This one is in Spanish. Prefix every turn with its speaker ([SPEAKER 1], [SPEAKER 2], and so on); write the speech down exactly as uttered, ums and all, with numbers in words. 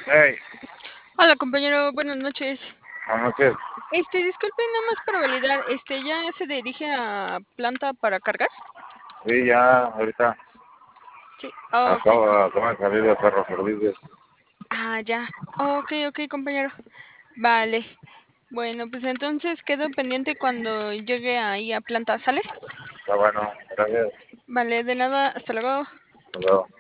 [SPEAKER 1] Hey,
[SPEAKER 2] Hola, compañero, buenas noches.
[SPEAKER 1] buenas noches.
[SPEAKER 2] Este, disculpe, nada más para validar, este, ¿ya se dirige a planta para cargar?
[SPEAKER 1] Sí, ya, ahorita
[SPEAKER 2] Sí. Ah, ok.
[SPEAKER 1] acabo, acabo de salir de Perro Servicios.
[SPEAKER 2] Ah, ya. Ok, ok, compañero. Vale. Bueno, pues entonces quedo pendiente cuando llegue ahí a planta, ¿sale?
[SPEAKER 1] Está bueno, gracias.
[SPEAKER 2] Vale, de nada, hasta luego.
[SPEAKER 1] Hasta luego.